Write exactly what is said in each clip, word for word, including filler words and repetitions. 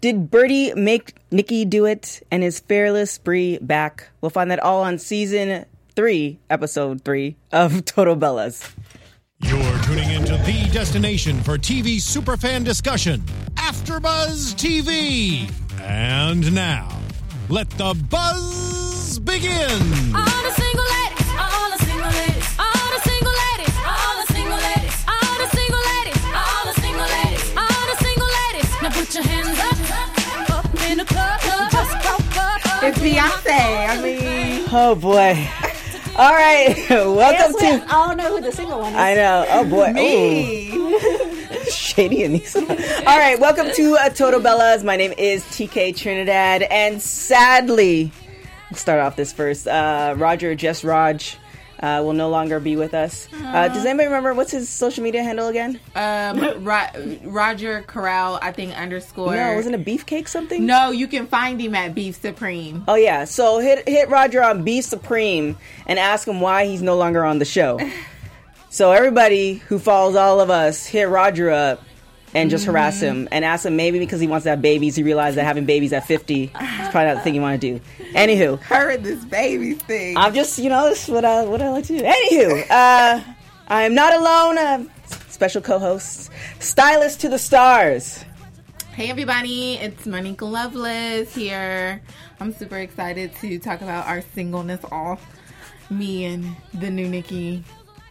Did Birdie make Nikki do it? And is Fearless Bree back? We'll find that all on season three, episode three of Total Bellas. You're tuning into the destination for T V superfan discussion, AfterBuzz T V. And now, let the buzz begin. All the single ladies, all the single ladies, all the single ladies, all the single ladies, all the single ladies, all the single ladies, all the single ladies. Now put your hands up, up in the club, just broke up. It's Beyonce. I mean, oh boy. All right, welcome to. I don't know who the single one is. I know. Oh boy. me. Shady Anissa. All right, welcome to uh, Total Bellas. My name is T K Trinidad, and sadly, we'll start off this first. Uh, Roger, just Raj, uh, will no longer be with us. Uh, does anybody remember what's his social media handle again? Um, Ro- Roger Corral, I think underscore. No, wasn't it Beefcake something? No, you can find him at Beef Supreme. Oh yeah, so hit hit Roger on Beef Supreme and ask him why he's no longer on the show. So everybody who follows all of us, hit Roger up and just mm-hmm. harass him and ask him maybe because he wants to have babies, he realized that having babies at fifty is probably not the thing you want to do. Anywho, heard this baby thing. I'm just, you know, this is what I what I like to do. Anywho, uh, I am not alone. Uh, special co-host, Stylist to the Stars. Hey everybody, it's Monica Loveless here. I'm super excited to talk about our singleness off. Me and the new Nikki.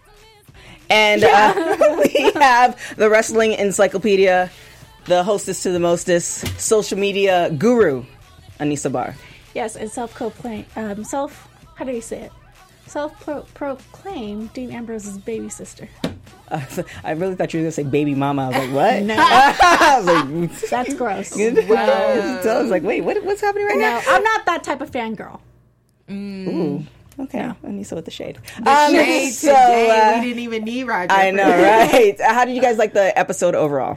And uh, we have the Wrestling Encyclopedia, the hostess to the mostest, social media guru, Anissa Barr. Yes, and self-proclaimed, um, self, how do you say it? Self-proclaimed Dean Ambrose's baby sister. Uh, I really thought you were going to say baby mama. I was like, what? No. I was like, that's gross. Wow. So I was like, wait, what, what's happening right no, now? I'm not that type of fangirl. Mm. Ooh. Okay, no. Anissa with the shade. The um, shade so, today, uh, we didn't even need Roger. I know, right? How did you guys like the episode overall?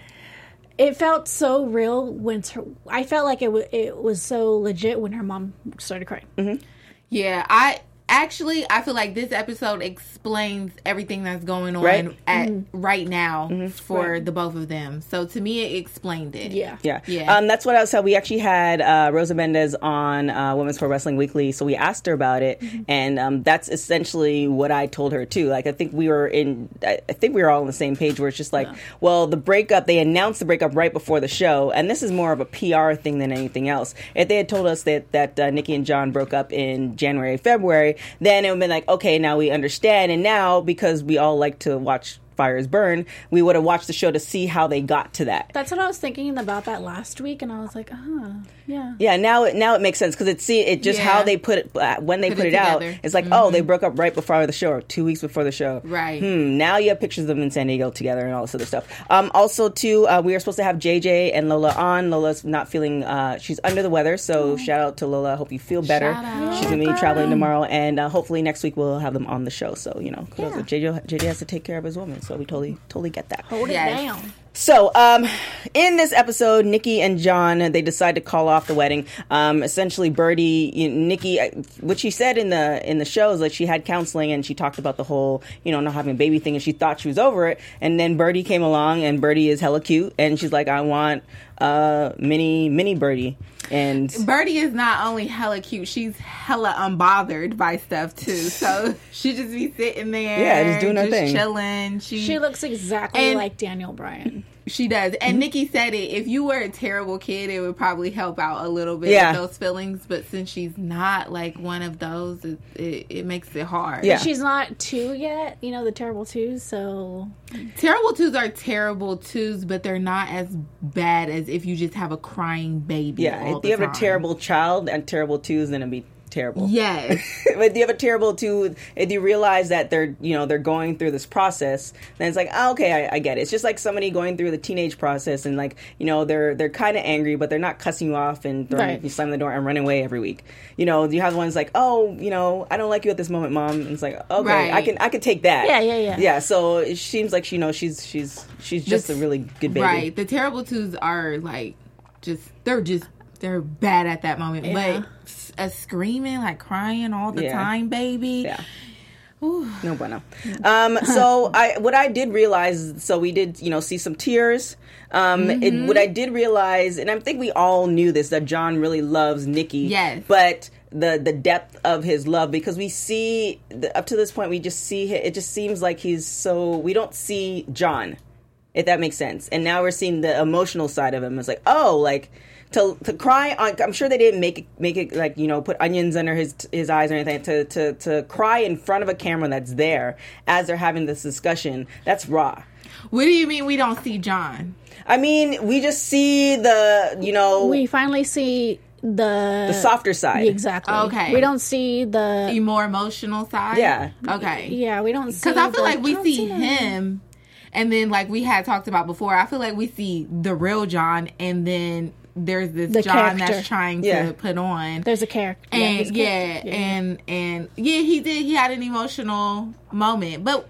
It felt so real when her, I felt like it, w- it was so legit when her mom started crying. Mm-hmm. Yeah, I actually I feel like this episode explains everything that's going on right, at mm-hmm. right now mm-hmm. for right. the both of them. So to me, it explained it. Yeah, yeah, yeah. Um, that's what I was saying. We actually had uh, Rosa Mendez on uh, Women's Pro Wrestling Weekly, so we asked her about it, mm-hmm. and um, that's essentially what I told her too. Like I think we were in, I think we were all on the same page where it's just like, yeah. well, the breakup. They announced the breakup right before the show, and this is more of a P R thing than anything else. If they had told us that that uh, Nikki and John broke up in January, February, then it would have been like, okay, now we understand. And now, because we all like to watch fires burn, we would have watched the show to see how they got to that. That's what I was thinking about that last week, and I was like, uh-huh, yeah. Yeah, now it now it makes sense, because it see it just yeah. how they put it, uh, when they put, put it, it out, it's like, mm-hmm. oh, they broke up right before the show, or two weeks before the show. Right. Hmm, now you have pictures of them in San Diego together and all this other stuff. Um, also, too, uh, we were supposed to have J J and Lola on. Lola's not feeling, uh, she's under the weather, so oh. shout out to Lola. Hope you feel better. She's going to be traveling tomorrow, and uh, hopefully next week we'll have them on the show. So, you know, yeah. J J, J J has to take care of his woman, so we totally, totally get that. Hold yes. it down. So, um, in this episode, Nikki and John, they decide to call off the wedding. Um, essentially, Birdie, you know, Nikki, what she said in the in the show is that she had counseling and she talked about the whole, you know, not having a baby thing, and she thought she was over it. And then Birdie came along, and Birdie is hella cute, and she's like, I want uh, mini, mini Birdie. And Birdie is not only hella cute, she's hella unbothered by stuff too. So she just be sitting there, yeah, just doing her just thing, chilling. She she looks exactly and like Daniel Bryan. She does, and mm-hmm. Nikki said it. If you were a terrible kid, it would probably help out a little bit yeah. with those feelings. But since she's not like one of those, it, it, it makes it hard. Yeah, she's not two yet. You know, the terrible twos. So terrible twos are terrible twos, but they're not as bad as if you just have a crying baby. Yeah, all if the you have time. a terrible child and terrible twos, then it'd be terrible. Yes. But if you have a terrible two, if you realize that they're, you know, they're going through this process, then it's like, oh, okay, I, I get it. It's just like somebody going through the teenage process, and like, you know, they're they're kind of angry, but they're not cussing you off and throwing, right. you slam the door and running away every week. You know, you have ones like, oh, you know, I don't like you at this moment, Mom. And it's like, okay, right. I can I can take that. Yeah, yeah, yeah. Yeah. So it seems like, you know, she's she's she's just this, a really good baby. Right. The terrible twos are like just they're just they're bad at that moment, yeah. but a screaming, like crying all the yeah. time, baby. Yeah. No bueno. Um, so I, what I did realize, so we did, you know, see some tears. Um, Mm-hmm. it, what I did realize, and I think we all knew this, that John really loves Nikki. Yes. But the the depth of his love, because we see the, up to this point, we just see it just seems like he's so, we don't see John, if that makes sense. And now we're seeing the emotional side of him. It's like, oh, like. To, to cry on, I'm sure they didn't make it, make it like, you know, put onions under his his eyes or anything. To, to, to cry in front of a camera that's there as they're having this discussion, that's raw. What do you mean we don't see John? I mean, we just see the, you know, We finally see the the softer side. Exactly. Okay. We don't see the The more emotional side? Yeah. Okay. yeah. We don't see Because I feel the like we John see Cena. him, and then like we had talked about before, I feel like we see the real John, and then there's this The John character. that's trying Yeah. to put on. There's a character. And his yeah, character. and and yeah, he did. He had an emotional moment, but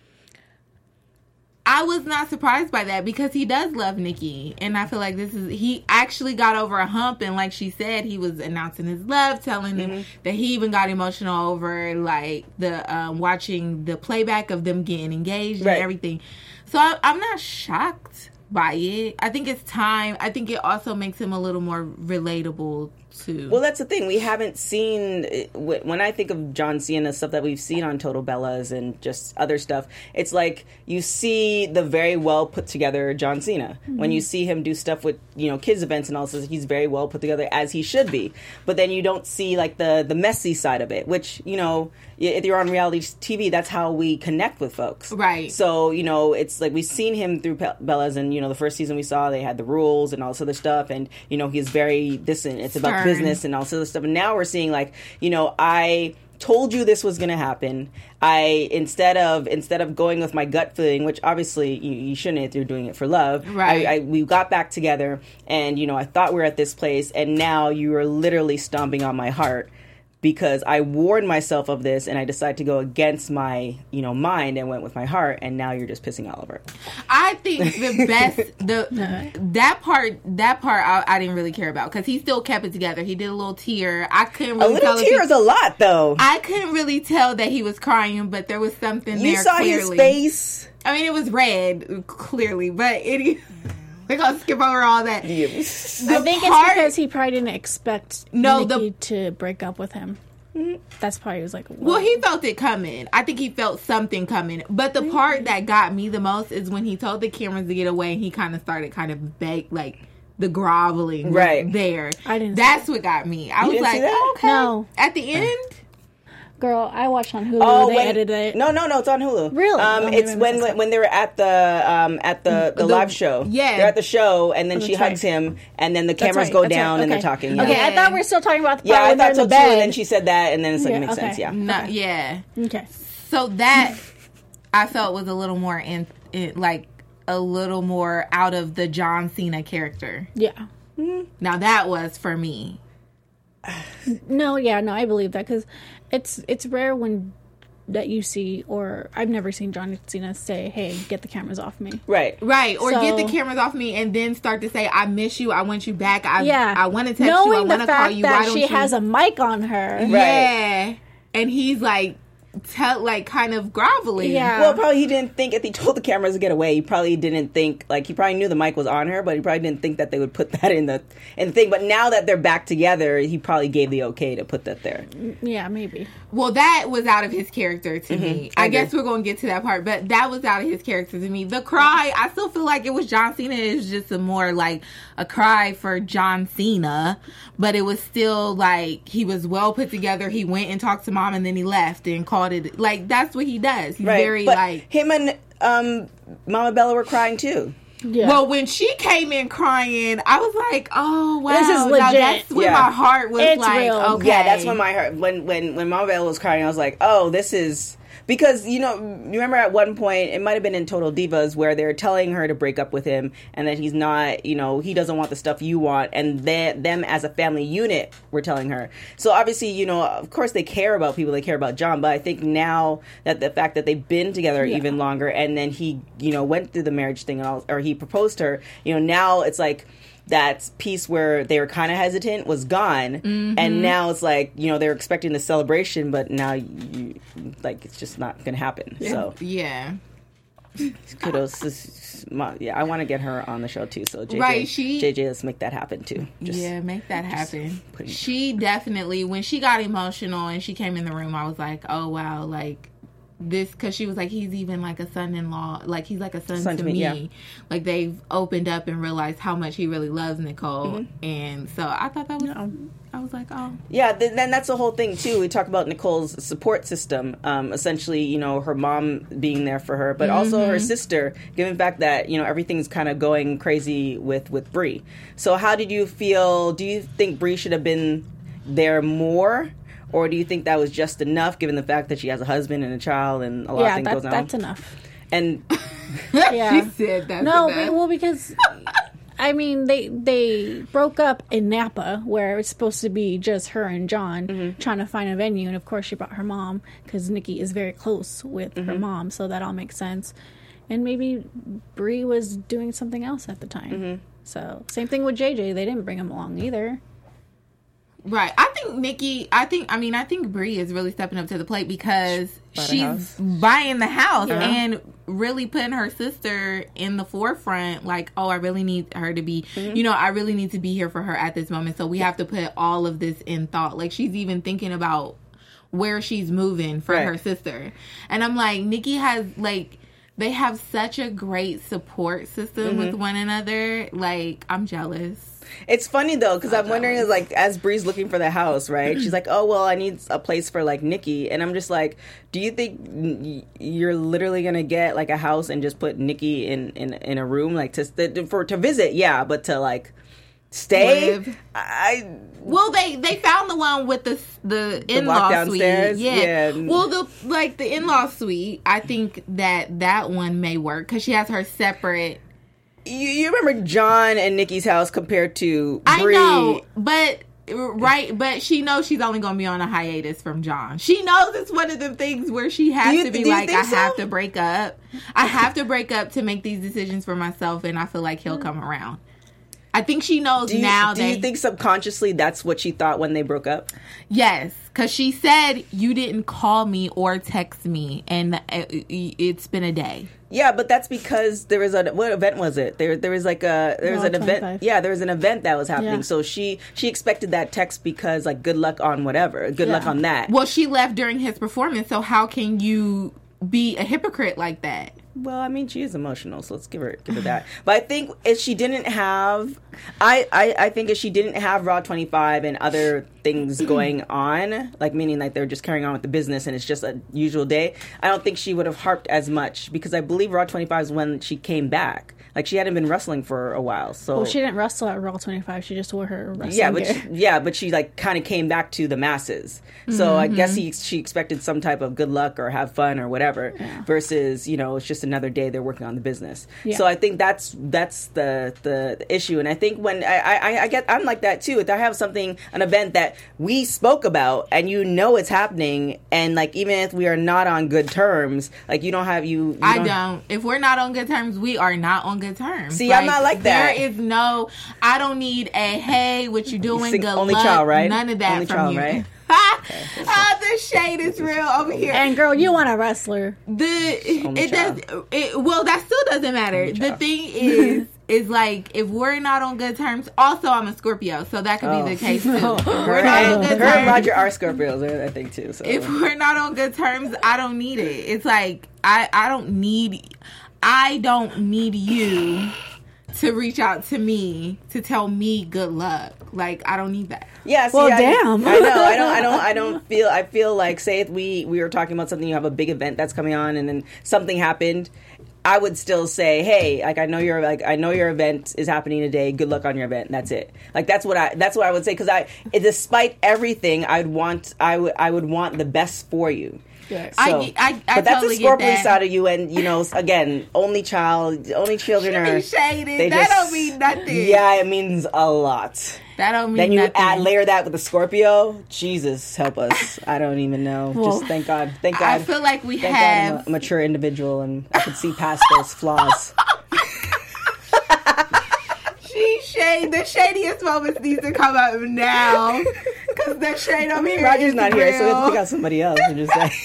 I was not surprised by that because he does love Nikki, and I feel like this is he actually got over a hump, and like she said, he was announcing his love, telling Mm-hmm. them that he even got emotional over like the um, watching the playback of them getting engaged Right. and everything. So I, I'm not shocked by it. I think it's time. I think it also makes him a little more relatable too. Well, that's the thing. We haven't seen, when I think of John Cena, stuff that we've seen on Total Bellas and just other stuff, it's like you see the very well put together John Cena. Mm-hmm. When you see him do stuff with, you know, kids events and all this, he's very well put together, as he should be. But then you don't see like the, the messy side of it, which, you know, if you're on reality T V, that's how we connect with folks. Right. So, you know, it's like we've seen him through Pe- Bellas, and, you know, the first season we saw, they had the rules and all this other stuff. And, you know, he's very, this and it's about Stern. business and all this other stuff. And now we're seeing like, you know, I told you this was going to happen. I, instead of, instead of going with my gut feeling, which obviously you, you shouldn't if you're doing it for love. Right. I, I, we got back together and, you know, I thought we were at this place, and now you are literally stomping on my heart, because I warned myself of this and I decided to go against my, you know, mind and went with my heart, and now you're just pissing all over it. I think the best the that part that part I, I didn't really care about because he still kept it together. He did a little tear. I couldn't A really little tell if tear he- is a lot, though. I couldn't really tell that he was crying, but there was something You there. saw clearly. his face. I mean, it was red clearly, but it. We're gonna skip over all that. Yeah. I The think part- it's because he probably didn't expect No, the- Nikki to break up with him. That's probably he was like, Well, he felt it coming. I think he felt something coming. But the part that got me the most is when he told the cameras to get away, and he kind of started kind of beg, like the groveling, was Right. there. I didn't see That's what got me. I You was didn't like, see that? okay. No. At the end, girl, I watched on Hulu. Oh, they when, edited it. no, no, no, it's on Hulu. Really? Um, Oh, maybe it's I when missed when, it. when they were at the um at the, the, The- live show. yeah. they're at the show, and then Oh, she that's hugs right. him, and then the That's cameras right, go that's down right, and they're okay. talking. Yeah, Okay, Yeah. I thought we were still talking about the yeah, part I when they're thought in so the too. bed. And then she said that, and then it's like Yeah, it makes okay. sense. Yeah. no, yeah. Okay. So that I felt was a little more in, in like a little more out of the John Cena character. Yeah. Now that was for me. No, yeah, no, I believe that because it's it's rare when that you see, or I've never seen John Cena say, "Hey, get the cameras off me." Right. Right, or So- get the cameras off me and then start to say, "I miss you. I want you back. I Yeah, I want to text knowing you. I the want to call fact you. that Why don't she you?" has a mic on her. Yeah, and he's like, tell like kind of groveling. Yeah. Well, probably he didn't think, if he told the cameras to get away, he probably didn't think, like, he probably knew the mic was on her, but he probably didn't think that they would put that in the in the thing. But now that they're back together, he probably gave the okay to put that there. Yeah, maybe. Well, that was out of his character to me. I I, agree. guess we're going to get to that part, but that was out of his character to me. The cry, I still feel like it was John Cena. It was just a more like a cry for John Cena, but it was still like he was well put together. He went and talked to mom, and then he left and called it. Like that's what he does. He's Right. very but like. him and um, Mama Bella were crying too. Yeah. Well, when she came in crying, I was like, "Oh wow, This is Now legit. that's when Yeah. my heart was It's like, real. okay, Yeah, that's when my heart, when when when Mama Bella was crying, I was like, oh, this is, because, you know, you remember at one point, it might have been in Total Divas, where they're telling her to break up with him, and that he's not, you know, he doesn't want the stuff you want, and then them as a family unit were telling her. So obviously, you know, of course they care about people, they care about John, but I think now that the fact that they've been together Yeah. even longer, and then he, you know, went through the marriage thing and all, or he proposed to her, you know, now it's like, that piece where they were kind of hesitant was gone, Mm-hmm. and now it's like, you know, they're expecting the celebration, but now you, like it's just not going to happen. So Yeah. kudos. To, my, yeah, I want to get her on the show too. So J J, Right, she- J J, let's make that happen too. Just, yeah, make that happen. putting- She definitely, when she got emotional and she came in the room, I was like, oh, wow, like, this, because she was like, he's even like a son-in-law, like he's like a son, Son to to me, me. yeah. Like they've opened up and realized how much he really loves Nicole, Mm-hmm. and so I thought that was, I was like, oh, Yeah, th- then that's the whole thing too. We talk about Nicole's support system. Um, essentially, you know, her mom being there for her, but also her sister. Given the fact that you know everything's kind of going crazy with with Bree. So, how did you feel? Do you think Bree should have been there more, or do you think that was just enough? Given the fact that she has a husband and a child and a lot of Yeah, things that, goes on. that's enough. And Yeah. she said that. No, be- well, because I mean, they they broke up in Napa, where it's supposed to be just her and John Mm-hmm. trying to find a venue, and of course she brought her mom because Nikki is very close with her Mm-hmm. mom, so that all makes sense. And maybe Bree was doing something else at the time. Mm-hmm. So same thing with J J; they didn't bring him along either. Right. I think Nikki, I think, I mean, I think Bree is really stepping up to the plate because Bought a she's house. buying the house Yeah. and really putting her sister in the forefront. Like, oh, I really need her to be, Mm-hmm. you know, I really need to be here for her at this moment. So we have to put all of this in thought. Like, she's even thinking about where she's moving for Right. her sister. And I'm like, Nikki has, like, they have such a great support system with Mm-hmm. one another. Like, I'm jealous. it's funny though, because I'm wondering, is like, as Bree's looking for the house, right? She's like, "Oh well, I need a place for like Nikki," and I'm just like, "Do you think y- you're literally gonna get like a house and just put Nikki in in, in a room like to for to visit? Yeah, but to like stay, Live. I Well, they they found the one with the the in law walk suite. downstairs? Yeah. Yeah. Well, the like the in law suite. I think that that one may work because she has her separate. you, you remember John and Nikki's house compared to Bree? I know, but right, but she knows she's only going to be on a hiatus from John. She knows it's one of them things where she has Do you- to be do you like, think I have so? to break up. I have to break up to make these decisions for myself, and I feel like he'll come around. I think she knows Do you, now do that you think subconsciously that's what she thought when they broke up? yes, because she said you didn't call me or text me, and it- it's been a day. Yeah, but that's because there was a what event was it? There there was like a there was Raw an event. twenty-five. Yeah, there was an event that was happening. Yeah. So she she expected that text because like good luck on whatever. Good luck Yeah. on that. Well, she left during his performance, so how can you be a hypocrite like that? Well, I mean, she is emotional, so let's give her give her that. But I think if she didn't have, I I, I think if she didn't have Raw twenty-five and other things going on, like meaning like they're just carrying on with the business and it's just a usual day, I don't think she would have harped as much because I believe Raw twenty-five is when she came back. Like she hadn't been wrestling for a while, so Well, she didn't wrestle at Raw twenty-five. She just wore her wrestling yeah, but gear. she, yeah, but she like kind of came back to the masses. So I guess he, she expected some type of good luck or have fun or whatever. Versus, you know, it's just another day they're working on the business. Yeah. So I think that's that's the, the the issue. And I think when I, I I get I'm like that too. If I have something an event that we spoke about and you know it's happening, and like even if we are not on good terms, like you don't have you. you I don't. If we're not on good terms, we are not on good terms. See, I'm not like that. There is no. I don't need a hey, what you doing? Sing- Good only luck. child, right? None of that Only from child, you. right? Ah, the shade is real over here. And girl, you want a wrestler? the Only it child. does. It, well, that still doesn't matter. Only The child. thing is, is like if we're not on good terms. Also, I'm a Scorpio, so that could Oh. be the case too. No. Her, We're not on and, good her and terms. Roger are Scorpios, I think too. So If we're not on good terms, I don't need it. It's like I I don't need I don't need you to reach out to me to tell me good luck. Like I don't need that. Yeah, see, Well, I, damn. I know. I don't. I don't. I don't feel. I feel like, say, if we we were talking about something, you have a big event that's coming on, and then something happened, I would still say, hey, like I know your like I know your event is happening today. Good luck on your event. And that's it. Like that's what I that's what I would say because I, despite everything, I'd want I would I would want the best for you. Yes. So, I- I- I but that's totally the get Scorpio that. side of you, and you know, again, only child, only children She are be shaded. they That just- don't mean nothing. Yeah, it means a lot. That don't mean Then you nothing. add layer that with the Scorpio. Jesus help us! I don't even know. Well, Just thank God. Thank God. I feel like we thank have God I'm a mature individual and I can see past those flaws. she shade, the shadiest moments need to come up now. Because the shade over here Roger's is not here, so we have to real. pick out somebody else. I'm just saying.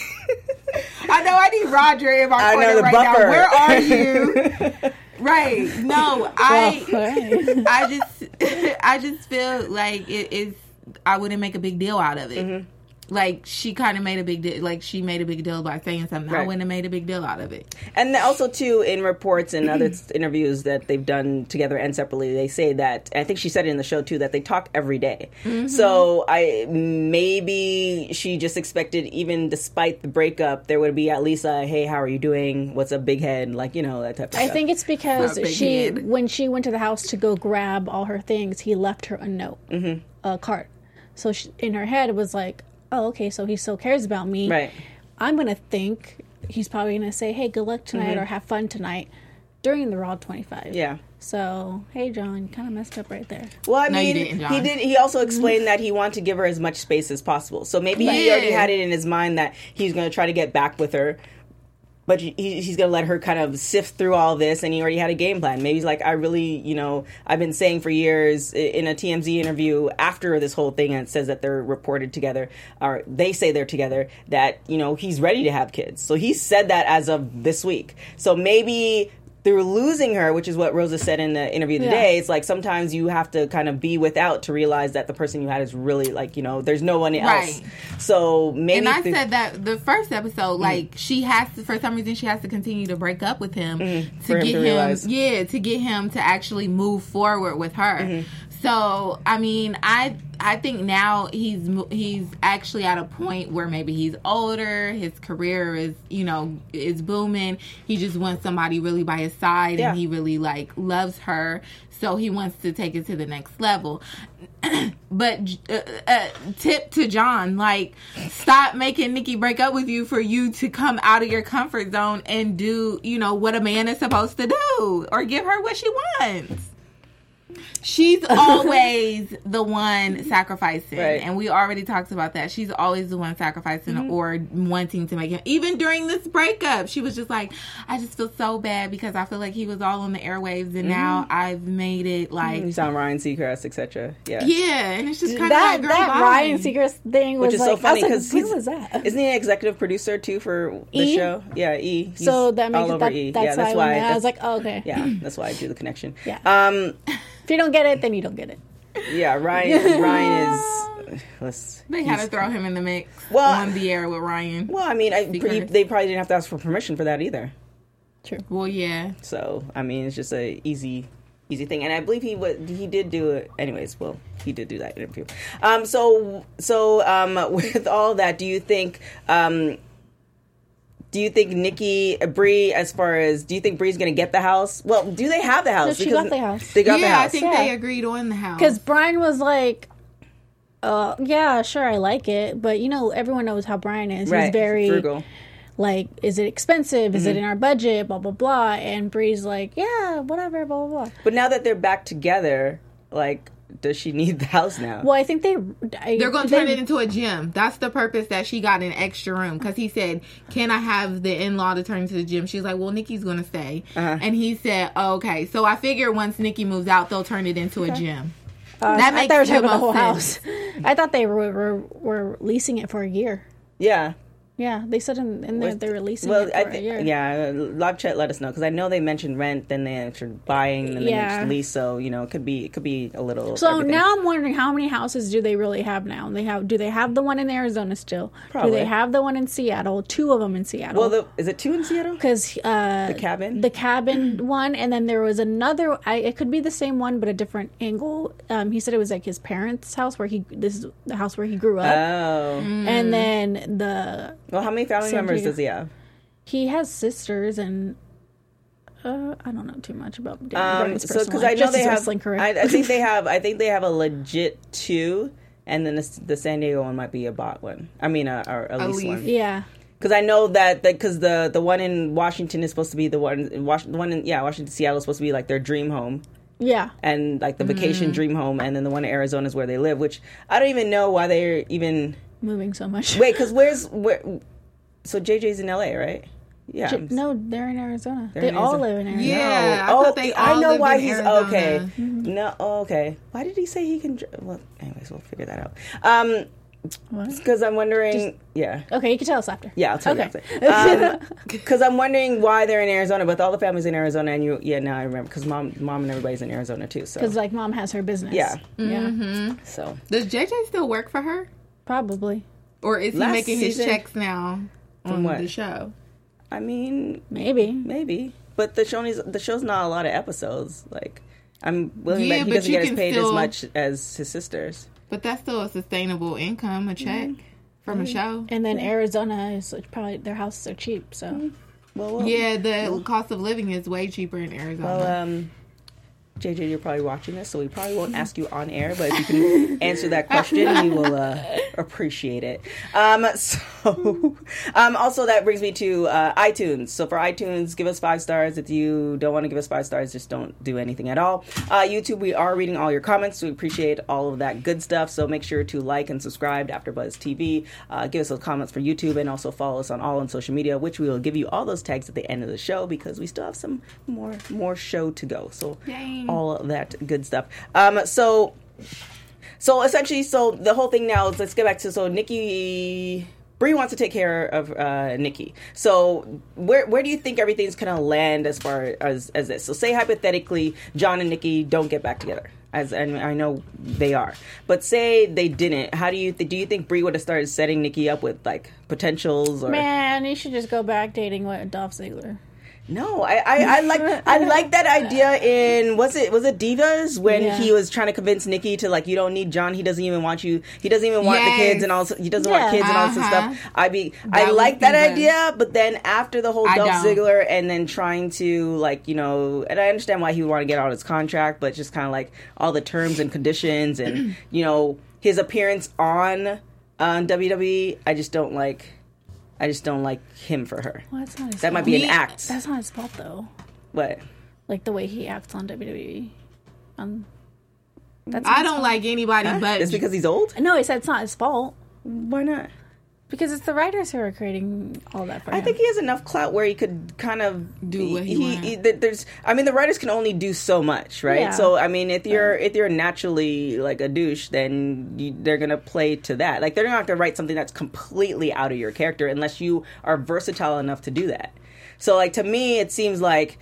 I know I need Roger in my I corner know, the right buffer. now. Where are you? Right. No, I Well, I just I just feel like it is I wouldn't make a big deal out of it. Mm-hmm. Like she kind of made a big deal like she made a big deal by saying something. I Right. wouldn't have made a big deal out of it. And also, too, in reports and other interviews that they've done together and separately, they say that, I think she said it in the show, too, that they talk every day. Mm-hmm. So I maybe she just expected, even despite the breakup, there would be at least a, hey, how are you doing? What's up, big head? Like, you know, that type of I stuff. think it's because Not big she, head. when she went to the house to go grab all her things, he left her a note, Mm-hmm. a card. So she, in her head, it was like, oh, okay, so he still cares about me. Right. I'm going to think he's probably going to say, hey, good luck tonight or have fun tonight during the Raw twenty-five. Yeah. So, hey, John, you kind of messed up right there. Well, I No, you mean, didn't, John. he did. He also explained that he wanted to give her as much space as possible. So maybe he Yeah. already had it in his mind that he's going to try to get back with her, but he, he's going to let her kind of sift through all this, and he already had a game plan. Maybe he's like, I really, you know, I've been saying for years in a T M Z interview after this whole thing, and it says that they're reported together, or they say they're together, that, you know, he's ready to have kids. So he said that as of this week. So maybe through losing her, which is what Rosa said in the interview today, Yeah. it's like sometimes you have to kind of be without to realize that the person you had is really like, you know, there's no one else. Right. So maybe And I through- said that the first episode, Mm-hmm. like she has to, for some reason, she has to continue to break up with him Mm-hmm. to For him get to him, realize. yeah, to get him to actually move forward with her. Mm-hmm. So, I mean, I I think now he's mo- he's actually at a point where maybe he's older, his career is, you know, is booming. He just wants somebody really by his side, Yeah. and he really like loves her. So he wants to take it to the next level. But uh, uh, tip to John, like, stop making Nikki break up with you for you to come out of your comfort zone and do, you know, what a man is supposed to do, or give her what she wants. She's always the one sacrificing, Right. and we already talked about that. She's always the one sacrificing Mm-hmm. or wanting to make him. Even during this breakup, she was just like, "I just feel so bad because I feel like he was all on the airwaves, and now I've made it like, he's on Ryan Seacrest, et cetera. Yeah. yeah." And it's just kind of That, like, girl, that bye. Ryan Seacrest thing was Which is like, so funny I was because like, when was that? Isn't he an executive producer too for the E? show? Yeah, E. He's So that makes all it, over that, E. that's yeah, that's why, why. when I that's- was like, oh, okay. yeah, that's why I drew the connection. Yeah. Um. If you don't get it, then you don't get it. Yeah. Ryan. Ryan is. Let's. They had to he's- throw him in the mix Well, on the air with Ryan. Well, I mean, I, Because- they probably didn't have to ask for permission for that either. True. Well, yeah. So I mean, it's just a easy, easy thing. And I believe he what he did do it. Anyways, well, he did do that interview. Um. So so um. With all that, do you think um. Do you think Nikki, Bree, as far as, do you think Bree's going to get the house? Well, do they have the house? she Because got the house. They got yeah, the house. I think Yeah. they agreed on the house. Because Brian was like, uh, yeah, sure, I like it. But, you know, everyone knows how Brian is. right. He's very, frugal. like, is it expensive? Is Mm-hmm. it in our budget? Blah, blah, blah. And Bree's like, yeah, whatever, blah, blah, blah. But now that they're back together, like, does she need the house now? Well, I think they... I, They're going to they- turn it into a gym. That's the purpose that she got an extra room. Because he said, can I have the in-law to turn to the gym? She's like, well, Nikki's going to stay. Uh-huh. And he said, oh, okay. So I figure once Nikki moves out, they'll turn it into a gym. Uh, That I makes thought they were the talking about the whole most house. I thought they were, were were leasing it for a year. Yeah. Yeah, they said in, in there they were leasing Well, it for I a think, year. yeah, live chat let us know because I know they mentioned rent, then they mentioned buying, and then they Yeah. mentioned lease. So you know, it could be it could be a little. So everything. now I'm wondering how many houses do they really have now? They have do they have the one in Arizona still? Probably. Do they have the one in Seattle? Two of them in Seattle. well, the, is it two in Seattle? because uh, The cabin? the cabin one, and then there was another. I, it could be the same one, but a different angle. Um, he said it was like his parents' house where he. This is the house where he grew up, Oh, and then the well, how many family San members Diego. does he have? he has sisters and. Uh, I don't know too much about Um, Brian's so personal because life, I know just they his have, wrestling career. I, I think they have, I think they have a legit two, and then the, the San Diego one might be a bot one. I mean, a, a, a lease lease. one. yeah. Because I know that because the the one in Washington is supposed to be the one in Washington, the one in yeah Washington Seattle is supposed to be like their dream home. Yeah. And like the Mm. vacation dream home, and then the one in Arizona is where they live. Which I don't even know why they're even Moving so much. wait. Because where's where? So J J's in L A, right? Yeah. J- I'm- no, they're in Arizona. They're they in all Arizona. live in Arizona. Yeah, I oh, thought they I all know lived why in he's Arizona. okay. No, oh, okay. Why did he say he can? dr- Well, anyways, we'll figure that out. Um, What? because I'm wondering. yeah. Okay, you can tell us after. Yeah, I'll tell Okay. you after. Because I'm wondering why they're in Arizona, but all the family's in Arizona, and you, yeah, now I remember because mom, mom, and everybody's in Arizona too. So Because like mom has her business. yeah, Yeah. so Does J J still work for her, Probably. or is he Last making his season- checks now on what? the show? I mean, Maybe. maybe, but the show needs, the show's not a lot of episodes. Like, I'm willing Yeah, that he but doesn't you get as can paid still- as much as his sisters. But that's still a sustainable income, a check from a show. And then Arizona is like, probably their houses are cheap, so Well, well, Yeah, the cost of living is way cheaper in Arizona. well, um, J J, you're probably watching this, so we probably won't ask you on air, but if you can answer that question, we will uh, appreciate it. Um, so, um, also that brings me to uh, iTunes. So for iTunes, give us five stars. If you don't want to give us five stars, just don't do anything at all. Uh, YouTube, we are reading all your comments. We appreciate all of that good stuff. So make sure to like and subscribe to AfterBuzz T V. Uh, give us those comments for YouTube, and also follow us on all on social media, which we will give you all those tags at the end of the show because we still have some more more show to go. So. Yay. All of that good stuff. Um, so, so essentially, so the whole thing now is let's get back to so Nikki. Bree wants to take care of uh, Nikki. So where where do you think everything's gonna land as far as as this? So say hypothetically, John and Nikki don't get back together. As and I know they are, but say they didn't. How do you th- do? You think Bree would have started setting Nikki up with like potentials or? man, you should just go back dating what Dolph Ziggler. No, I, I, I like I like that idea in was it was it Divas when Yeah. he was trying to convince Nikki to like you don't need John, he doesn't even want you, he doesn't even want the Yes. kids and all he doesn't Yeah. want kids and all this Uh-huh. stuff. I be That I was like that Divas. idea, but then after the whole I Dolph don't. Ziggler and then trying to like you know, and I understand why he would want to get out his contract, but just kind of like all the terms and conditions and you know his appearance on on W W E, I just don't like. I just don't like him for her. Well, that's not his That might fault. be an He- act. That's not his fault though. What? Like the way he acts on W W E. Um, that's I don't like anybody but Just because he's old? No, he said it's not his fault Why not? because it's the writers who are creating all that for I him. think he has enough clout where he could kind of Do what he wants. th- There's, I mean, the writers can only do so much, right? Yeah. So, I mean, if you're if you're naturally like a douche, then you, they're gonna play to that. Like, they're not gonna write something that's completely out of your character unless you are versatile enough to do that. So, like, to me, it seems like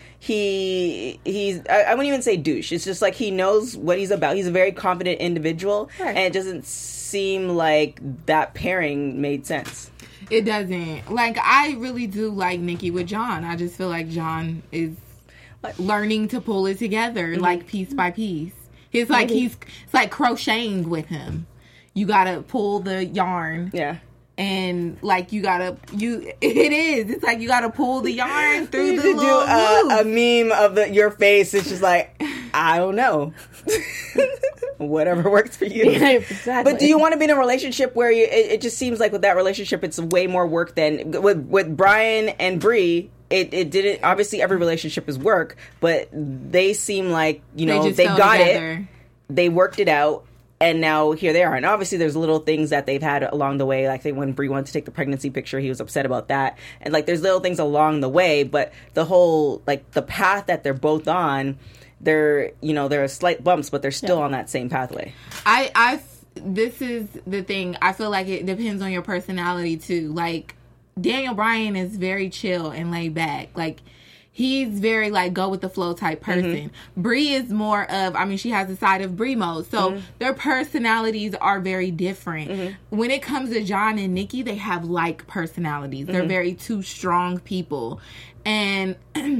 he he's I, I wouldn't even say douche. It's just like he knows what he's about. He's a very confident individual, Right. and it doesn't seem like that pairing made sense. it doesn't. Like I really do like Nikki with John. I just feel like John is learning to pull it together, like piece by piece. It's like Maybe. he's it's like crocheting with him. You gotta pull the yarn. Yeah. And like you gotta you it is it's like you gotta pull the yarn through You the should do little a, loops. a meme of the, your face. It's just like, I don't know. Whatever works for you. Yeah, exactly. But do you want to be in a relationship where you, it, it just seems like with that relationship, it's way more work than with with Brian and Bree. It, it didn't. Obviously, every relationship is work, but they seem like you know just they, fell got together. it. They worked it out. And now here they are. And obviously there's little things that they've had along the way. Like they, when Brie wanted to take the pregnancy picture, he was upset about that. And like there's little things along the way, but the whole, like the path that they're both on, they're, you know, there are slight bumps, but they're still on that same pathway. I I this is the thing. I feel like it depends on your personality too. Like Daniel Bryan is very chill and laid back. Like he's very like go with the flow type person. Mm-hmm. Brie is more of, I mean, she has a side of Brie mode. So mm-hmm. their personalities are very different. Mm-hmm. When it comes to John and Nikki, they have like personalities. Mm-hmm. They're very two strong people. And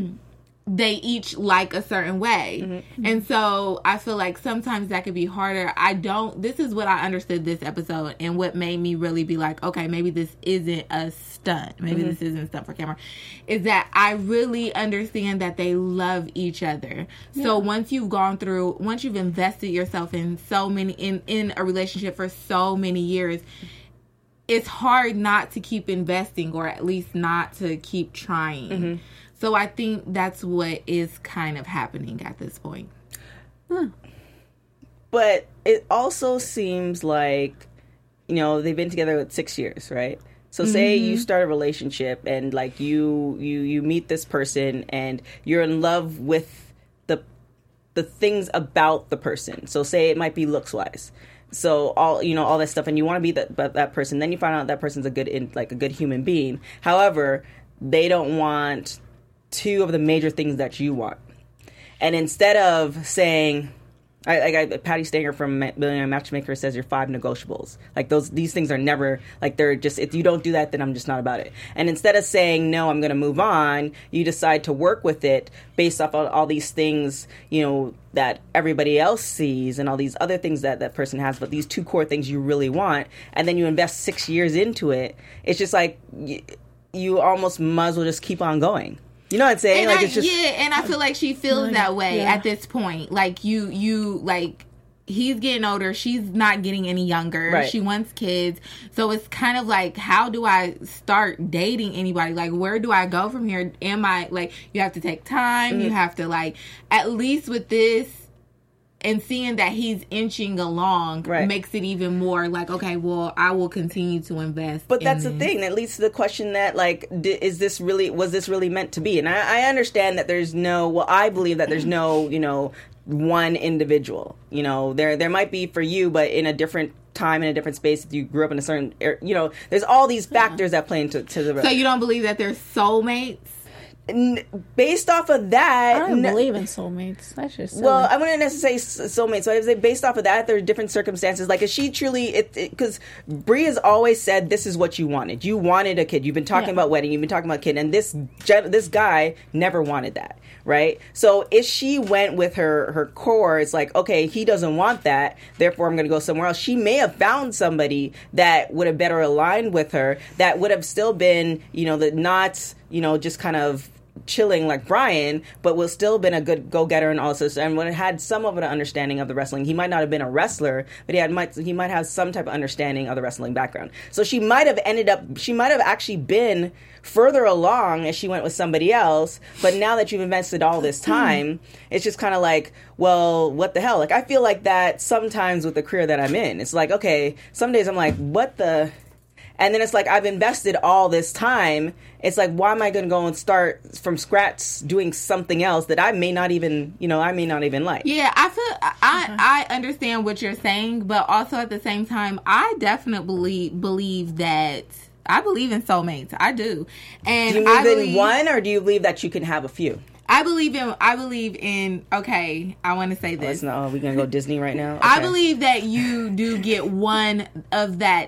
they each like a certain way. Mm-hmm. And so I feel like sometimes that could be harder. I don't, this is what I understood this episode and what made me really be like, okay, maybe this isn't a stunt. Maybe mm-hmm. this isn't stunt for camera. Is that I really understand that they love each other. Yeah. So once you've gone through, once you've invested yourself in so many, in, in a relationship for so many years, it's hard not to keep investing or at least not to keep trying. Mm-hmm. So I think that's what is kind of happening at this point. Huh. But it also seems like, you know, they've been together with six years, right? So say you start a relationship and like you you you meet this person and you're in love with the the things about the person. So say it might be looks wise. So all you know all that stuff, and you want to be that that, that person. Then you find out that person's a good in, like a good human being. However, they don't want two of the major things that you want. And instead of saying, I, I, Patty Stanger from Millionaire Matchmaker says your five negotiables. Like those, these things are never like they're just. If you don't do that, then I'm just not about it. And instead of saying no, I'm going to move on, you decide to work with it based off of all these things, you know, that everybody else sees and all these other things that that person has, but these two core things you really want, and then you invest six years into it. It's just like you, you almost might as well just keep on going. You know what I'm saying? And like I, it's just yeah, and I feel like she feels that way yeah. at this point. Like you, you like he's getting older. She's not getting any younger. Right. She wants kids, so it's kind of like, how do I start dating anybody? Like, where do I go from here? Am I like you have to take time? Mm-hmm. You have to like at least with this. And seeing that he's inching along right. makes it even more like, okay, well, I will continue to invest. But that's in the thing. That leads to the question that, like, d- is this really, was this really meant to be? And I, I understand that there's no, well, I believe that there's no, you know, one individual. You know, there there might be for you, but in a different time, in a different space, if you grew up in a certain, you know, there's all these factors that play into to the. So you don't believe that there's soulmates? N- based off of that, I don't n- believe in soulmates. That's just silly. well, I wouldn't necessarily say soulmates. So I would say based off of that, there are different circumstances. Like, is she truly? It because Brie has always said this is what you wanted. You wanted a kid. You've been talking Yeah. about wedding. You've been talking about kid, and this gen- this guy never wanted that, right? So if she went with her her core, it's like, okay, he doesn't want that. Therefore, I'm going to go somewhere else. She may have found somebody that would have better aligned with her. That would have still been, you know, the not, you know, just kind of chilling like Brian, but will still been a good go-getter and also, and when it had some of an understanding of the wrestling. He might not have been a wrestler, but he had might he might have some type of understanding of the wrestling background. So she might have ended up, she might have actually been further along as she went with somebody else. But now that you've invested all this time, it's just kind of like, well, what the hell? Like, I feel like that sometimes with the career that I'm in. It's like, okay, some days I'm like, what the. And then it's like, I've invested all this time. It's like, why am I going to go and start from scratch doing something else that I may not even, you know, I may not even like? Yeah, I feel, I, I understand what you're saying, but also at the same time, I definitely believe that, I believe in soulmates. I do. And Do you believe I believe, in one, or do you believe that you can have a few? I believe in, I believe in, okay, I want to say Oh, this. it's not, oh, we going to go Disney right now? I Okay. believe that you do get one of that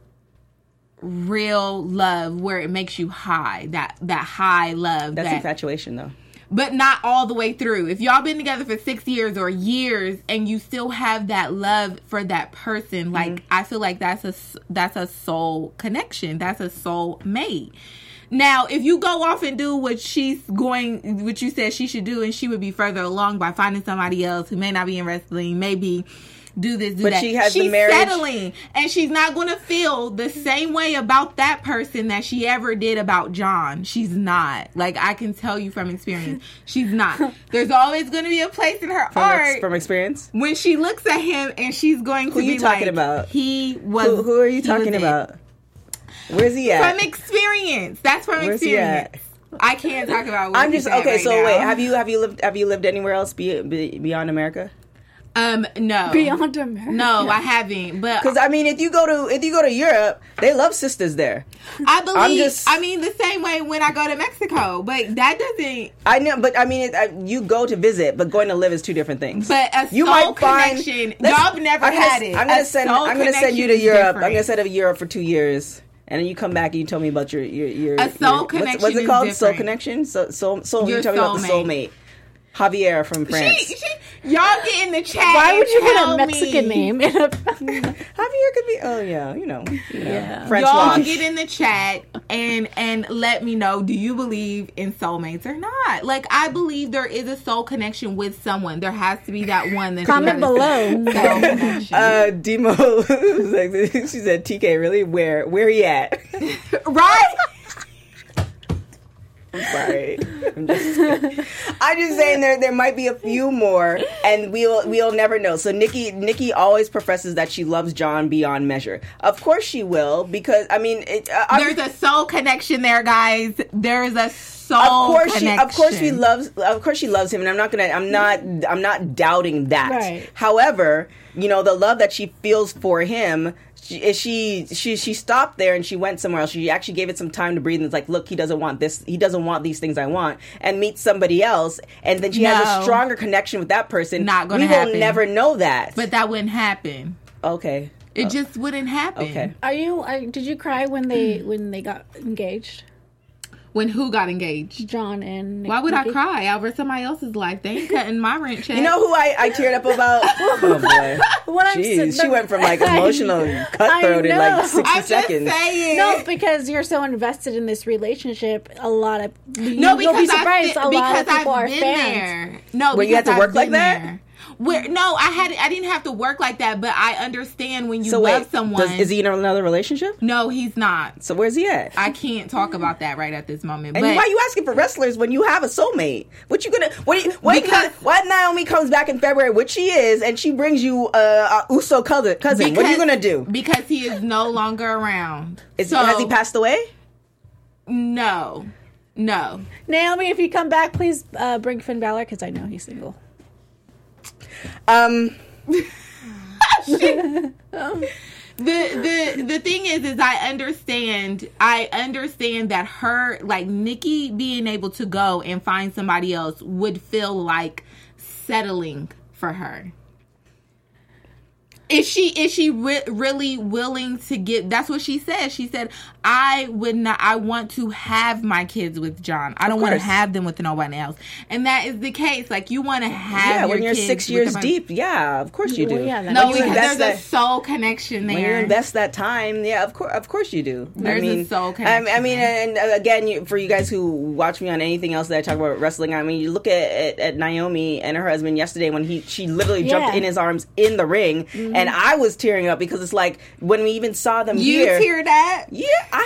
real love where it makes you high, that that high love. That's that, infatuation, though. but not all the way through. If y'all been together for six years or years and you still have that love for that person, like mm-hmm. I feel like that's a that's a soul connection. That's a soul mate. Now, if you go off and do what she's going, what you said she should do, and she would be further along by finding somebody else who may not be in wrestling, maybe do this, do but that. She has she's the marriage. settling, and she's not going to feel the same way about that person that she ever did about John. She's not. Like, I can tell you from experience, she's not. There's always going to be a place in her From, art ex- from experience? when she looks at him, and she's going to Who be you talking like, about? he was. Who, who are you he talking was about? it. Where's he at? From experience. That's from Where's he experience. at? I can't talk about. Where I'm just he's at okay. right so now. wait, have you have you lived have you lived anywhere else be, be, beyond America? Um, no. Beyond America. No, I haven't. But Because I mean, if you go to if you go to Europe, they love sisters there. I believe. I'm just- I mean, the same way when I go to Mexico, but that doesn't. I know, but I mean, it, I, you go to visit, but going to live is two different things. But a you soul might find connection. let's- Y'all have never I'm gonna, had it. I'm gonna A send. soul I'm gonna send you to connection is Europe. I'm different. gonna send to Europe for two years. And then you come back and you tell me about your your your A soul your, what's, connection what's it is called? Soul different. connection. So soul soul. Your You tell me about the soulmate. soulmate. Javier from France. She, she, y'all get in the chat. Why and would you put tell a Mexican me. name in a? Javier could be. Oh yeah, you know. You know Yeah. French Y'all wash. get in the chat and and let me know, do you believe in soulmates or not? Like, I believe there is a soul connection with someone. There has to be that one that Comment below. soul connection. Uh, Demo, like, she said, T K, really? Where, where he at? Right? I'm sorry. I'm just, I'm just saying there there might be a few more, and we'll we'll never know. So Nikki Nikki always professes that she loves John beyond measure. Of course she will, because I mean, it, uh, there's a soul connection there, guys. There is a soul of course connection. She, of course she loves. Of course she loves him, and I'm not gonna. I'm not. I'm not doubting that. Right. However, you know, the love that she feels for him. She, she she she stopped there and she went somewhere else. She actually gave it some time to breathe and it's like, look, he doesn't want this. He doesn't want these things I want, and meets somebody else. And then she No. has a stronger connection with that person. Not gonna We happen. will never know that. But that wouldn't happen. Okay. It Oh. just wouldn't happen. Okay. Are you? Are, did you cry when they when they got engaged? When who got engaged? John and Nick, Why would Nikki? I cry over somebody else's life? They ain't cutting my rent check. You know who I, I teared up about? Oh boy. What I'm Jeez, sa- she went from like emotional cutthroat in know. like sixty I'm just seconds. saying. No, because you're so invested in this relationship. A lot of you, No, you'll because be surprised. I, a lot because of people I've are been fans. there. No, Where you had because to work I've like been that? there. Where no, I had I didn't have to work like that, but I understand when you So love wait, someone. does, is he in another relationship? No, he's not. So where's he at? I can't talk about that right at this moment. And but why are you asking for wrestlers when you have a soulmate? What you gonna? What? do you- What? Because- What? Naomi comes back in February, which she is, and she brings you uh, a Uso cousin. Cousin. What are you gonna do? Because he is no longer around. Is, so, has he passed away? No, no. Naomi, if you come back, please uh, bring Finn Balor because I know he's single. Um. The the the thing is is I understand I understand that her, like, Nikki being able to go and find somebody else would feel like settling for her. Is she is she re- really willing to get? That's what she said. She said, "I would not. I want to have my kids with John. I don't want to course. have them with nobody else." And that is the case. Like, you want to have Yeah, your when you're kids six with years somebody- deep, yeah, of course you do. Well, yeah, that- No, When you because invest there's that- a soul connection there. When you invest that time, yeah, of course, of course you do. There's I mean, a soul I, connection I mean, there. and uh, again, you, for you guys who watch me on anything else that I talk about wrestling, I mean, you look at, at, at Naomi and her husband yesterday when he she literally jumped Yeah. in his arms in the ring, and I was tearing up because it's like when we even saw them You here. hear that? Yeah,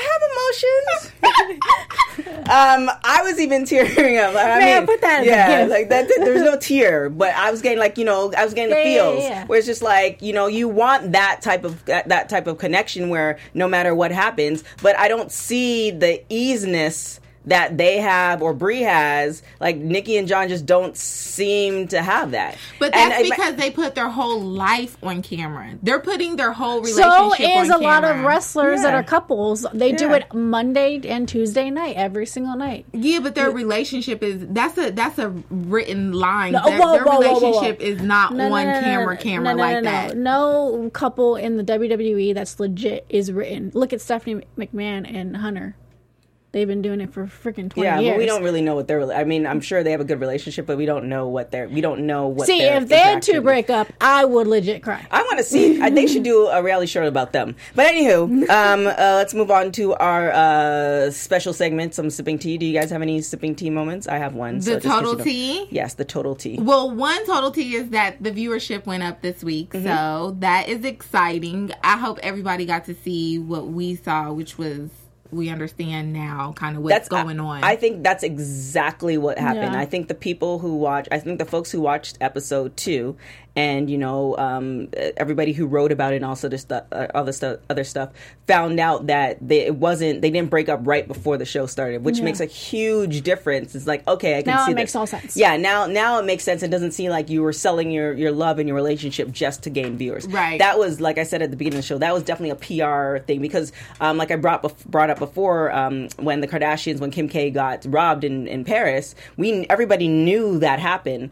I have emotions. um, I was even tearing up. I Man, mean, put that in the yeah, gift. like that. There's no tear, but I was getting like you know, I was getting the Yeah, yeah, feels yeah, yeah. where it's just like you know, you want that type of that, that type of connection where no matter what happens, but I don't see the easiness that they have or Brie has. Like Nikki and John just don't seem to have that. But And that's I- because they put their whole life on camera. They're putting their whole So relationship is on a lot of camera. wrestlers that Yeah. are couples. They do Yeah. it Monday and Tuesday night, every single night. Yeah, but their relationship is that's a that's a written line. No, their whoa, their whoa, whoa, whoa, whoa. relationship is not No, no, on no, no, camera no, camera no, no, like no, that. No. no couple in the W W E that's legit is written. Look at Stephanie McMahon and Hunter. They've been doing it for freaking twenty Yeah, years. but we don't really know what they're. I mean, I'm sure they have a good relationship, but we don't know what they're. We don't know what. See, their if they had interaction- to break up, I would legit cry. I want to see. I think should do a reality show about them. But anywho, um, uh, let's move on to our uh, special segment, some sipping tea. Do you guys have any sipping tea moments? I have one. The just in case total you don't- tea? Yes, the total tea. Well, one total tea is that the viewership went up this week, Mm-hmm. so that is exciting. I hope everybody got to see what we saw, which was we understand now kind of what's That's going I, on. I think that's exactly what happened. Yeah. I think the people who watch, I think the folks who watched episode two, and you know, um, everybody who wrote about it and also the stuff, uh, other stuff, other stuff, found out that they, it wasn't. They didn't break up right before the show started, which Yeah. makes a huge difference. It's like, okay, I can Now see it that. makes all sense. Yeah, now now it makes sense. It doesn't seem like you were selling your your love and your relationship just to gain viewers. Right. That was, like I said at the beginning of the show, that was definitely a P R thing because, um, like I brought bef- brought up before, um, when the Kardashians, when Kim K got robbed in, in Paris, we everybody knew that happened,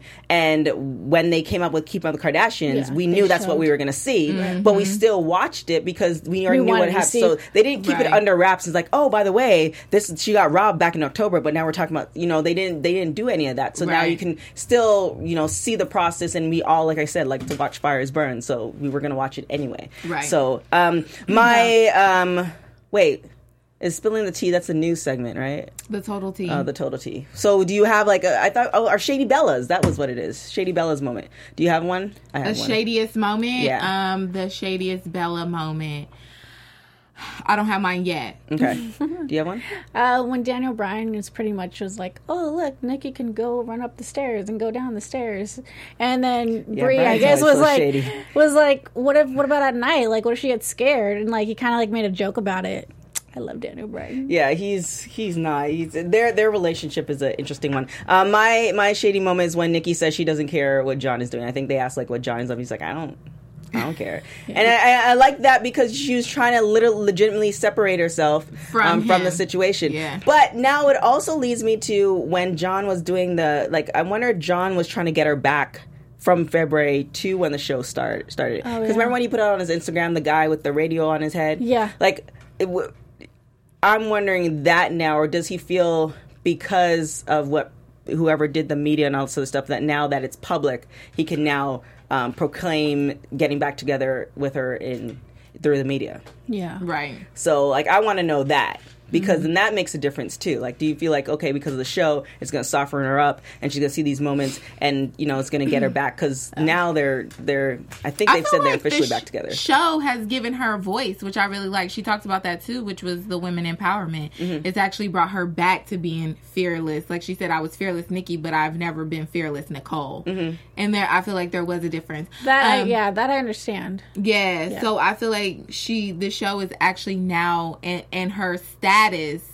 and when they came up with Keeping Up with the Kardashians, Yeah, we they knew that's what showed. we were going to see, but we still watched it because we already We knew wanted what to happened. see. So they didn't keep it Right. under wraps. It's like, oh, by the way, this she got robbed back in October, but now we're talking about, you know, they didn't they didn't do any of that. So now Right. you can still, you know, see the process, and we all, like I said, like to watch fires burn, so we were going to watch it anyway. Right. So um, my um, wait. Is spilling the tea? That's a news segment, right? the total tea. Oh, the total tea. So, do you have like a? I thought, oh, our Shady Bellas. That was what it is. Shady Bellas moment. Do you have one? I have the one. shadiest moment. Yeah. Um, the shadiest Bella moment. I don't have mine yet. Okay. Do you have one? Uh, when Daniel Bryan is pretty much was like, oh, look, Nikki can go run up the stairs and go down the stairs. And then Yeah, Brie, I Bryan's guess, always was so like, shady. was like, what if, what about at night? Like, what if she gets scared? And like, he kind of like made a joke about it. I love Daniel Bryan. Yeah, he's he's not. He's their their relationship is an interesting one. Uh, my my shady moment is when Nikki says she doesn't care what John is doing. I think they asked like what John is up. He's like, I don't. I don't care, yeah. and I, I, I like that because she was trying to literally, legitimately separate herself from um, from him. the situation. Yeah. But now it also leads me to when John was doing the like. I wonder if John was trying to get her back from February to when the show start started. Because Oh, yeah. remember when he put out on his Instagram the guy with the radio on his head? Yeah. Like it. W- I'm wondering that now, or does he feel because of what whoever did the media and all this other stuff that now that it's public, he can now um, proclaim getting back together with her in through the media. Yeah. Right. So, like, I want to know that. Because mm-hmm. then that makes a difference, too. Like, do you feel like, okay, because of the show, it's going to soften her up, and she's going to see these moments, and, you know, it's going to get her back? Because now they're, they're, I think I they've feel said they're like officially the back together. Show has given her a voice, which I really like. She talked about that, too, which was the women empowerment. Mm-hmm. It's actually brought her back to being fearless. Like she said, I was fearless Nikki, but I've never been fearless Nicole. Mm-hmm. And there, I feel like there was a difference. That, I, Um, yeah, that I understand. Yeah, Yeah. so I feel like she, the show is actually now, and, and her status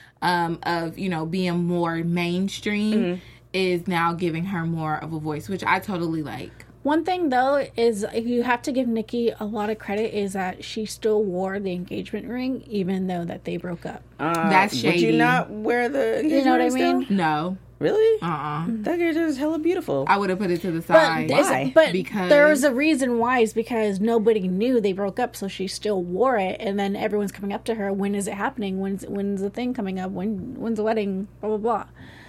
um, of, you know, being more mainstream Mm-hmm. is now giving her more of a voice, which I totally like. One thing, though, is if you have to give Nikki a lot of credit is that she still wore the engagement ring, even though that they broke up. Uh, That's Would you shady. not wear the You know what I engagement ring mean? still? No. Really? Uh-uh. That girl is hella beautiful. I would have put it to the But, side. is- Why? but Because- there was a reason why is because nobody knew they broke up, so she still wore it, and then everyone's coming up to her. When is it happening? When's when's the thing coming up? When when's the wedding? Blah blah blah.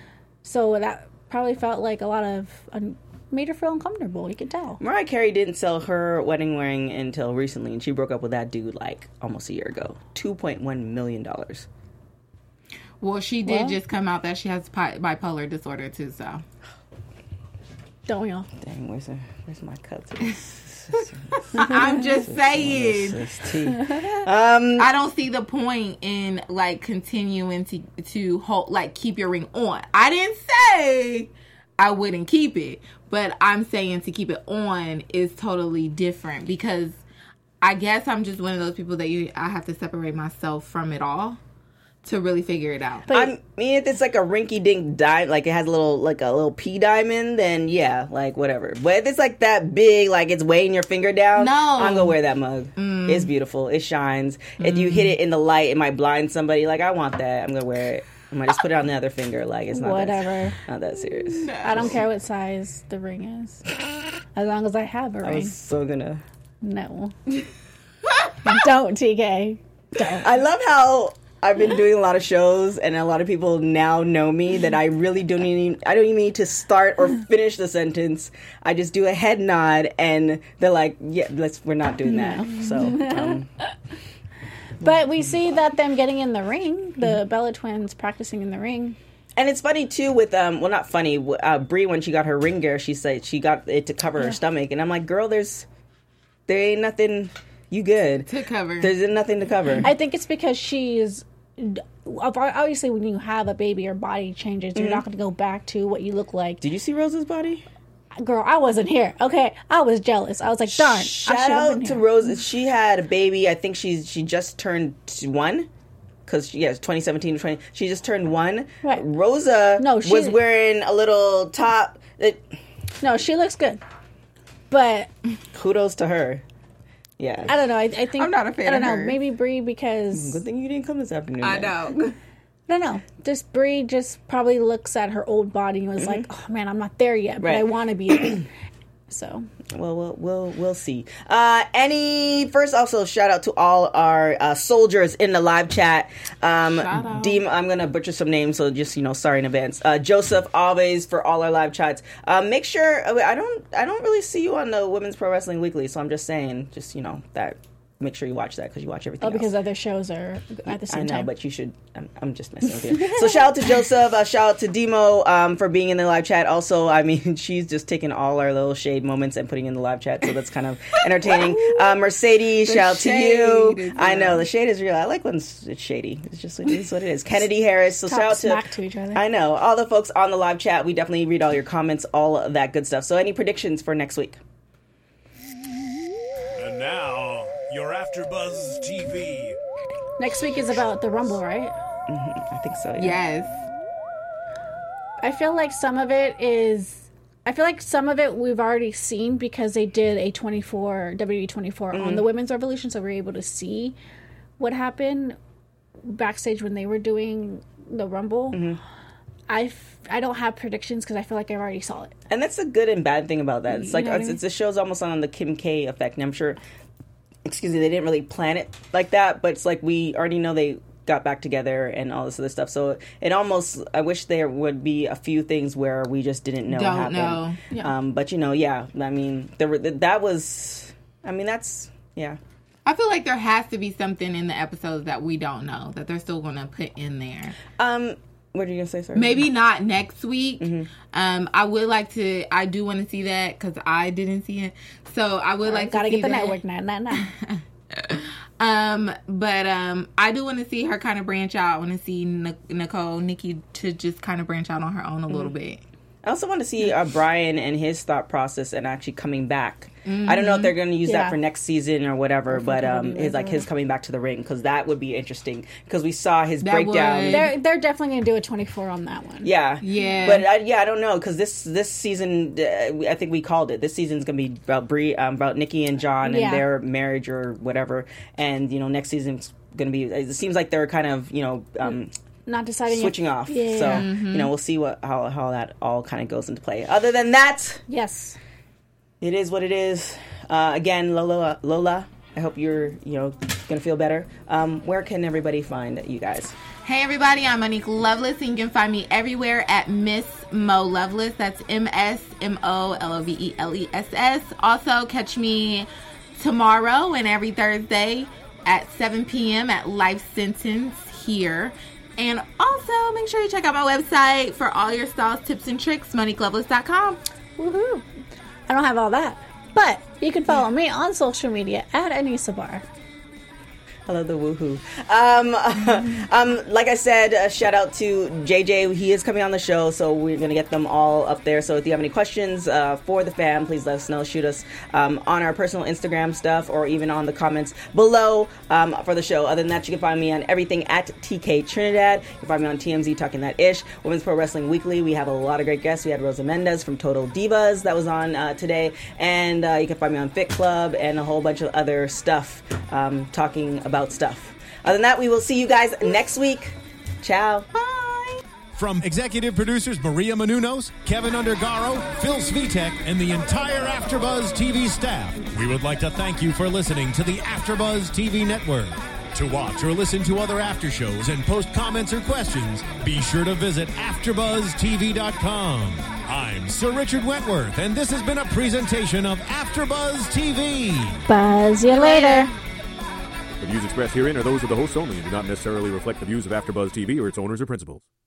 So that probably felt like a lot of un- made her feel uncomfortable. You can tell. Mariah Carey didn't sell her wedding ring until recently, and she broke up with that dude like almost a year ago. two point one million dollars. Well, she did Well- just come out that she has bi- bipolar disorder, too, so. Don't we all? Dang, where's, her, where's my cup? I'm just saying. This tea. Um, I don't see the point in, like, continuing to, to hold, like, keep your ring on. I didn't say I wouldn't keep it, but I'm saying to keep it on is totally different because I guess I'm just one of those people that you I have to separate myself from it all to really figure it out. But I mean, if it's like a rinky-dink diamond, like it has a little, like a little P diamond, then yeah, like whatever. But if it's like that big, like it's weighing your finger down, No. I'm gonna wear that mug. It's beautiful. It shines. If you hit it in the light, it might blind somebody. Like I want that. I'm gonna wear it. I might just put it on the other finger. Like it's not whatever. That, not that serious. I don't care what size the ring is, as long as I have a I ring. was so gonna. No, don't T K. Don't. I love how I've been doing a lot of shows, and a lot of people now know me that I really don't even. I don't even need to start or finish the sentence. I just do a head nod, and they're like, "Yeah, let's. We're not doing that." So, um, But we see that them getting in the ring, the Bella twins practicing in the ring. and it's funny too with um. Well, not funny. Uh, Brie, when she got her ring gear, she said she got it to cover her stomach, and I'm like, "Girl, there's there ain't nothing. You good? To cover. There's nothing to cover." I think it's because she's obviously when you have a baby, your body changes. You're not going to go back to what you look like. Did you see Rose's body? Girl, I wasn't here. Okay, I was jealous. I was like, darn. I Shout should have out been to here. Rose. She had a baby. I think she's she just turned one. Because, yeah, twenty seventeen to twenty. She just turned one. Right. Rosa No, she- was wearing a little top. It, No, she looks good, but kudos to her. Yeah. I don't know. I, I think I'm not a fan I don't of know. hers. Maybe Brie because Good thing you didn't come this afternoon. I then. know. I don't know. Just Brie just probably looks at her old body and was like, "Oh man, I'm not there yet, but Right. I want to be there." So Well, we'll we'll we'll see. Uh, any first, also shout out to all our uh, soldiers in the live chat. Um, Shout out. Deem, I'm gonna butcher some names, so just you know, sorry in advance. Uh, Joseph, always for all our live chats. Uh, make sure I don't I don't really see you on the Women's Pro Wrestling Weekly, so I'm just saying, just you know that make sure you watch that because you watch everything Oh, because else. other shows are at the same I know, time. but you should. I'm, I'm just messing with you. So shout out to Joseph. Uh, shout out to Demo um, for being in the live chat. Also, I mean, she's just taking all our little shade moments and putting in the live chat, so that's kind of entertaining. uh, Mercedes, The shout out to shade you. is I know real. the shade is real. I like when it's, it's shady. It's just it is what it is. Kennedy Harris. So Talk shout out smack to, to each other. I know all the folks on the live chat. We definitely read all your comments, all of that good stuff. So any predictions for next week? And now, your AfterBuzz T V. Next week is about the Rumble, right? I think so. Yeah. Yes. I feel like some of it is. I feel like some of it we've already seen because they did a twenty-four W W E twenty-four Mm-hmm. on the Women's Revolution, so we were able to see what happened backstage when they were doing the Rumble. Mm-hmm. I f- I don't have predictions because I feel like I already saw it. And that's a good and bad thing about that. It's You like know what it's, I mean? it's the show's almost on the Kim K effect, and I'm sure. Excuse me, they didn't really plan it like that, but it's like we already know they got back together and all this other stuff. So it almost, I wish there would be a few things where we just didn't know Don't happened. know. Yeah. Um, but you know, yeah, I mean, there were that was, I mean, that's yeah. I feel like there has to be something in the episodes that we don't know that they're still going to put in there. Um, what are you gonna say, sir? Maybe not next week. Mm-hmm. Um, I would like to. I do want to see that because I didn't see it. So I would like Gotta to see get the that. network now, now, now. Um, but um, I do want to see her kind of branch out. I want to see N- Nicole, Nikki, to just kind of branch out on her own a Mm-hmm. little bit. I also want to see uh, Brian and his thought process and actually coming back. I don't know if they're going to use Yeah. that for next season or whatever, but um, W his like his coming back to the ring because that would be interesting because we saw his That breakdown. would. They're they're definitely gonna do a twenty-four on that one. Yeah, Yeah. but uh, yeah, I don't know because this this season, uh, I think we called it. This season's gonna be about Brie, um, about Nikki and John Yeah. and their marriage or whatever, and you know next season's gonna be. It seems like they're kind of you know. Um, Not deciding if- switching off, Yeah. so you know we'll see what how how that all kind of goes into play. Other than that, Yes. it is what it is. Uh, again, Lola, Lola, I hope you're, you know, gonna feel better. Um, where can everybody find you guys? Hey everybody, I'm Monique Loveless, and you can find me everywhere at Miss Mo Loveless. That's M S M O L O V E L E S S. Also, catch me tomorrow and every Thursday at seven p.m. at Life Sentence here. And also, make sure you check out my website for all your styles, tips, and tricks, Monique Loveless dot com. Woohoo! I don't have all that, but you can follow me on social media at Anissa Bar. I love the woohoo. Um, um, like I said, a shout out to J J. He is coming on the show, so we're going to get them all up there. So if you have any questions uh, for the fam, please let us know. Shoot us um, on our personal Instagram stuff or even on the comments below um, for the show. Other than that, you can find me on everything at T K Trinidad. You can find me on T M Z Talking That Ish. Women's Pro Wrestling Weekly. We have a lot of great guests. We had Rosa Mendez from Total Divas that was on uh, today. And uh, you can find me on Fit Club and a whole bunch of other stuff um, talking about stuff. Other than that, we will see you guys next week. Ciao. Bye! From executive producers Maria Menounos, Kevin Undergaro, Phil Svitek, and the entire AfterBuzz T V staff, we would like to thank you for listening to the AfterBuzz T V network. To watch or listen to other after shows and post comments or questions, be sure to visit after buzz T V dot com. I'm Sir Richard Wentworth, and this has been a presentation of AfterBuzz T V. Buzz you later. The views expressed herein are those of the hosts only and do not necessarily reflect the views of AfterBuzz T V or its owners or principals.